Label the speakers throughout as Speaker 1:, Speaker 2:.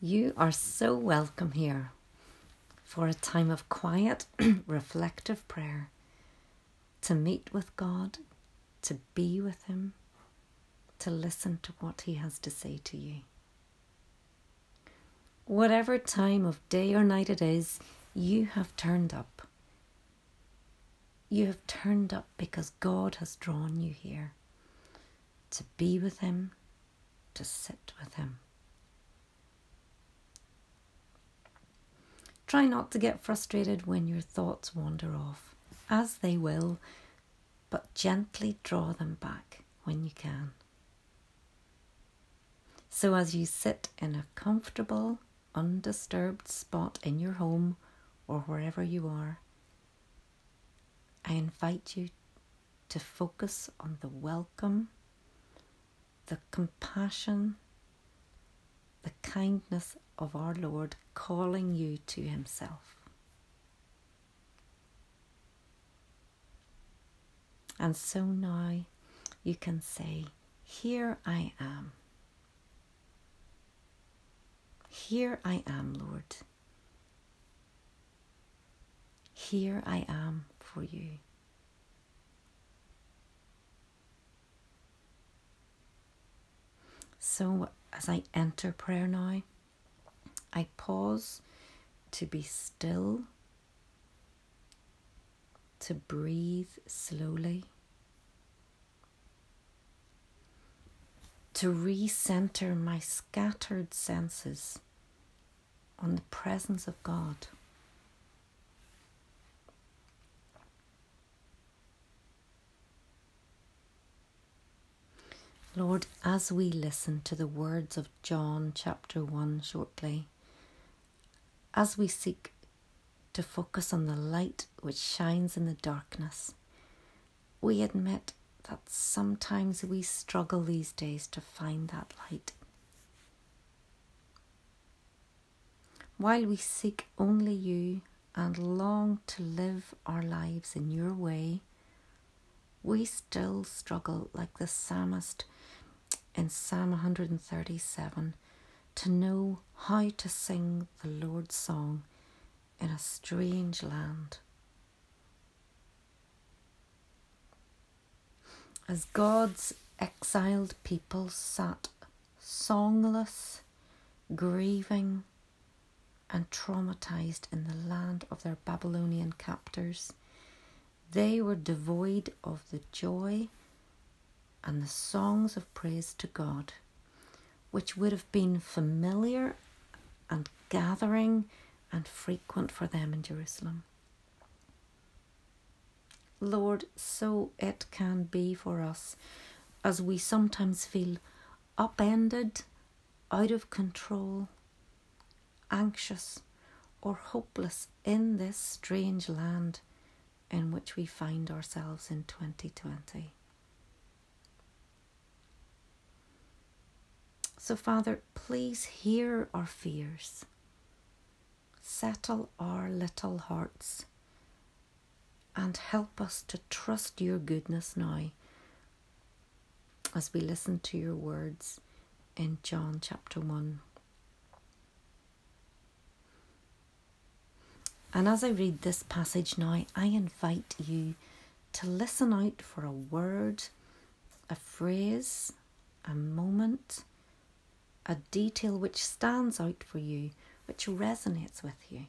Speaker 1: You are so welcome here for a time of quiet, reflective prayer, to meet with God, to be with Him, to listen to what He has to say to you. Whatever time of day or night it is, you have turned up. You have turned up because God has drawn you here to be with Him, to sit with Him. Try not to get frustrated when your thoughts wander off, as they will, but gently draw them back when you can. So as you sit in a comfortable, undisturbed spot in your home or wherever you are, I invite you to focus on the welcome, the compassion, the kindness of our Lord calling you to Himself. And so now you can say, "Here I am. Here I am, Lord. Here I am for you." So as I enter prayer now, I pause to be still, to breathe slowly, to recenter my scattered senses on the presence of God. Lord, as we listen to the words of John chapter 1 shortly, as we seek to focus on the light which shines in the darkness, we admit that sometimes we struggle these days to find that light. While we seek only you and long to live our lives in your way, we still struggle like the psalmist in Psalm 137 to know how to sing the Lord's song in a strange land. As God's exiled people sat songless, grieving and traumatized in the land of their Babylonian captors, they were devoid of the joy and the songs of praise to God, which would have been familiar and gathering and frequent for them in Jerusalem. Lord, so it can be for us as we sometimes feel upended, out of control, anxious or hopeless in this strange land in which we find ourselves in 2020. So, Father, please hear our fears. Settle our little hearts and help us to trust your goodness now as we listen to your words in John chapter 1. And as I read this passage now, I invite you to listen out for a word, a phrase, a moment, a detail which stands out for you, which resonates with you.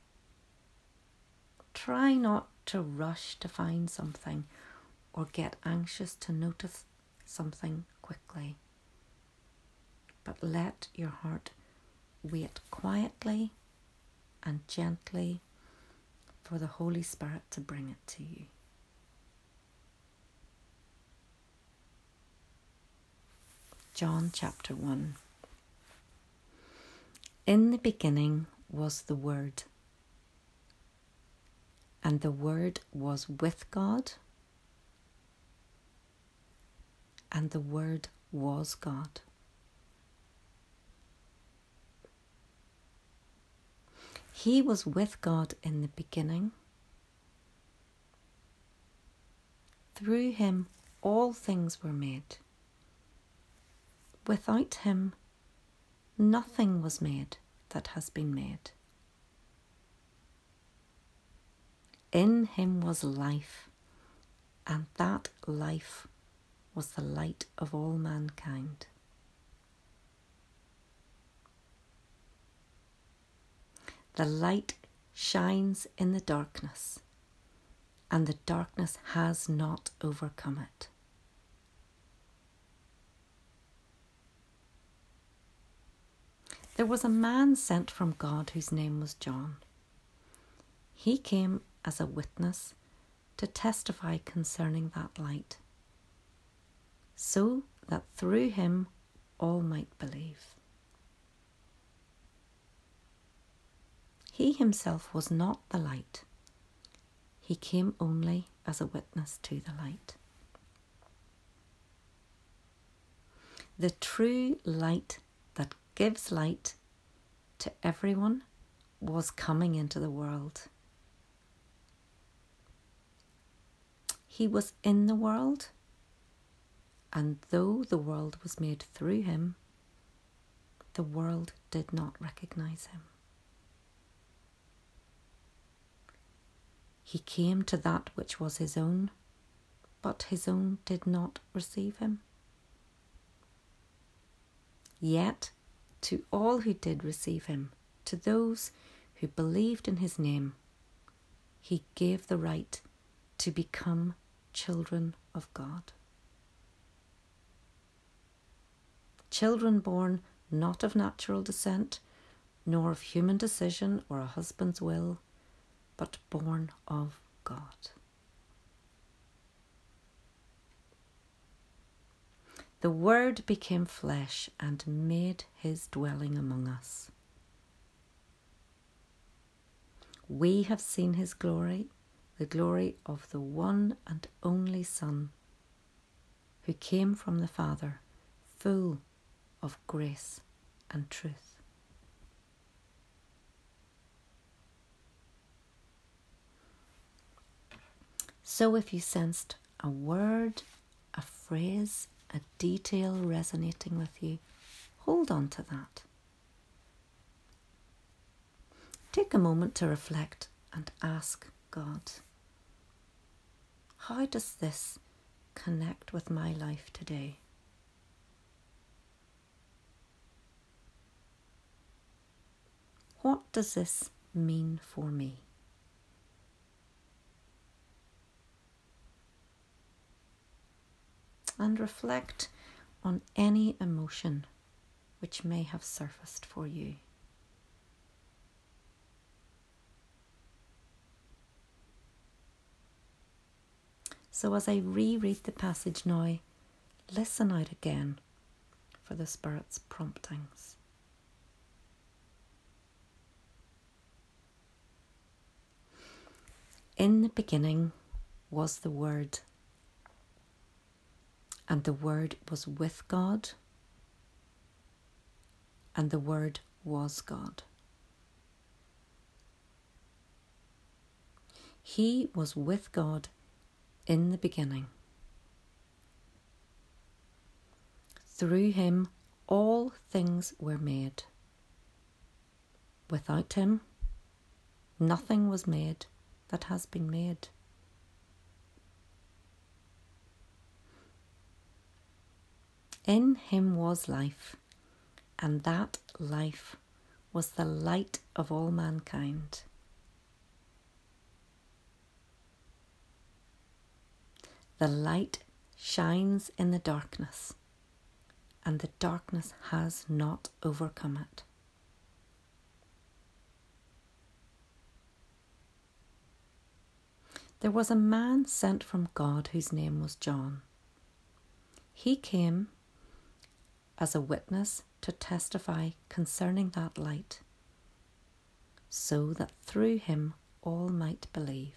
Speaker 1: Try not to rush to find something or get anxious to notice something quickly, but let your heart wait quietly and gently for the Holy Spirit to bring it to you. John chapter 1. In the beginning was the Word, and the Word was with God, and the Word was God. He was with God in the beginning. Through him all things were made. Without him nothing was made that has been made. In him was life, and that life was the light of all mankind. The light shines in the darkness, and the darkness has not overcome it. There was a man sent from God whose name was John. He came as a witness to testify concerning that light, so that through him all might believe. He himself was not the light. He came only as a witness to the light. The true light that gives light to everyone was coming into the world. He was in the world, and though the world was made through him, the world did not recognize him. He came to that which was his own, but his own did not receive him. Yet, to all who did receive him, to those who believed in his name, he gave the right to become children of God. Children born not of natural descent, nor of human decision or a husband's will, but born of God. The Word became flesh and made his dwelling among us. We have seen his glory, the glory of the one and only Son, who came from the Father, full of grace and truth. So if you sensed a word, a phrase, a detail resonating with you, hold on to that. Take a moment to reflect and ask God, how does this connect with my life today? What does this mean for me? And reflect on any emotion which may have surfaced for you. So as I reread the passage now, listen out again for the Spirit's promptings. In the beginning was the Word, and the Word was with God, and the Word was God. He was with God in the beginning. Through him all things were made. Without him, nothing was made that has been made. In him was life, and that life was the light of all mankind. The light shines in the darkness, and the darkness has not overcome it. There was a man sent from God whose name was John. He came as a witness to testify concerning that light, so that through him all might believe.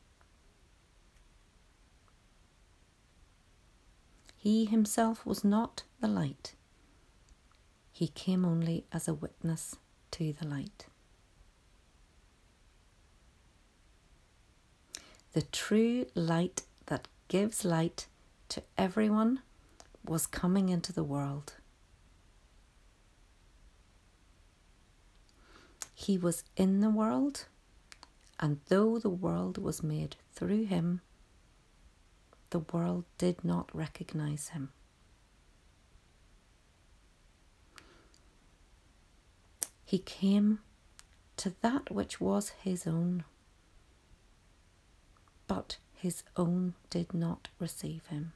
Speaker 1: He himself was not the light. He came only as a witness to the light. The true light that gives light to everyone was coming into the world. He was in the world, and though the world was made through him, the world did not recognize him. He came to that which was his own, but his own did not receive him.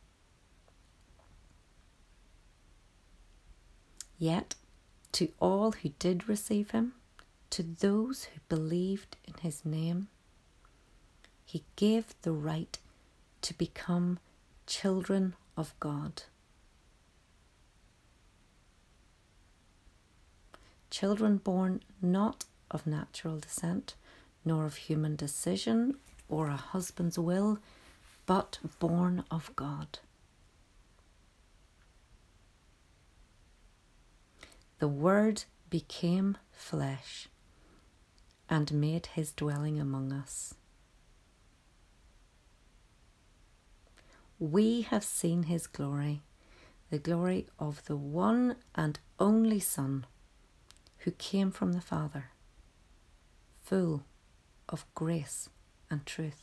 Speaker 1: Yet, to all who did receive him, to those who believed in his name, he gave the right to become children of God. Children born not of natural descent, nor of human decision or a husband's will, but born of God. The Word became flesh and made his dwelling among us. We have seen his glory, the glory of the one and only Son, who came from the Father, full of grace and truth.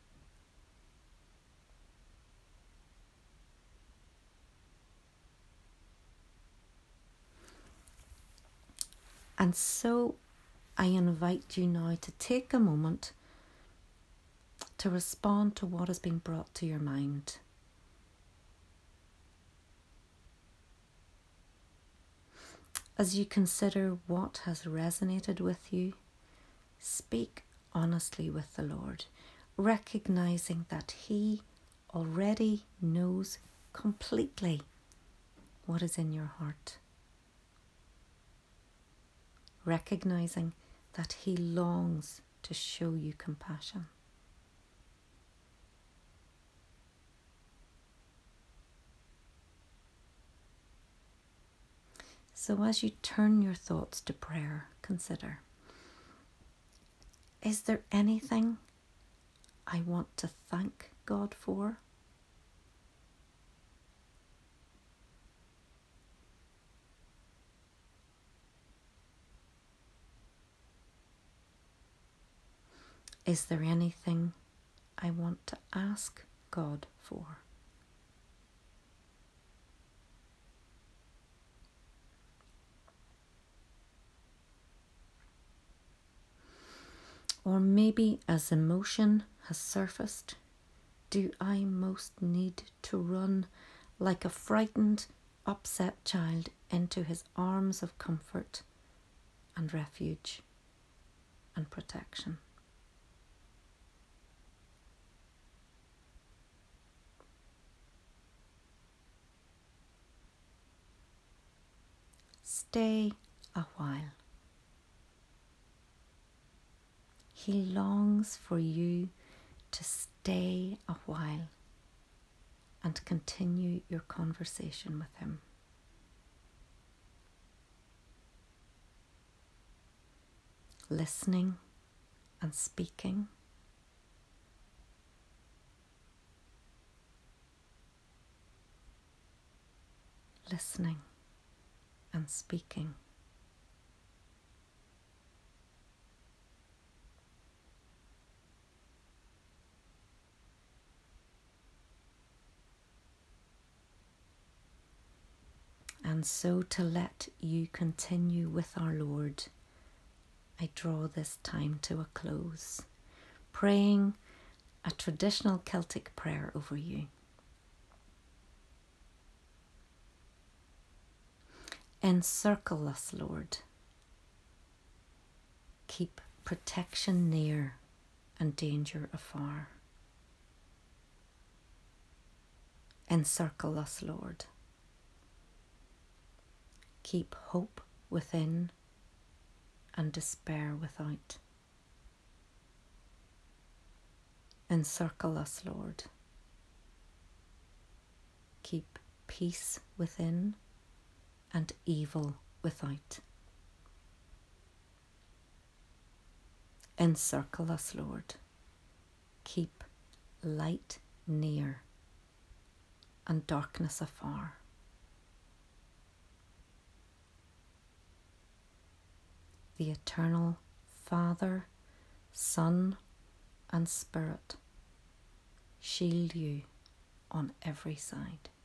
Speaker 1: And so I invite you now to take a moment to respond to what has been brought to your mind. As you consider what has resonated with you, speak honestly with the Lord, recognizing that he already knows completely what is in your heart. Recognizing that he longs to show you compassion. So as you turn your thoughts to prayer, consider, is there anything I want to thank God for? Is there anything I want to ask God for? Or maybe as emotion has surfaced, do I most need to run like a frightened, upset child into his arms of comfort and refuge and protection? Stay a while. He longs for you to stay a while and continue your conversation with him. Listening and speaking. Listening and speaking. And so to let you continue with our Lord, I draw this time to a close, praying a traditional Celtic prayer over you. Encircle us, Lord. Keep protection near and danger afar. Encircle us, Lord. Keep hope within and despair without. Encircle us, Lord. Keep peace within and evil without. Encircle us, Lord. Keep light near and darkness afar. the eternal Father, Son, and Spirit shield you on every side.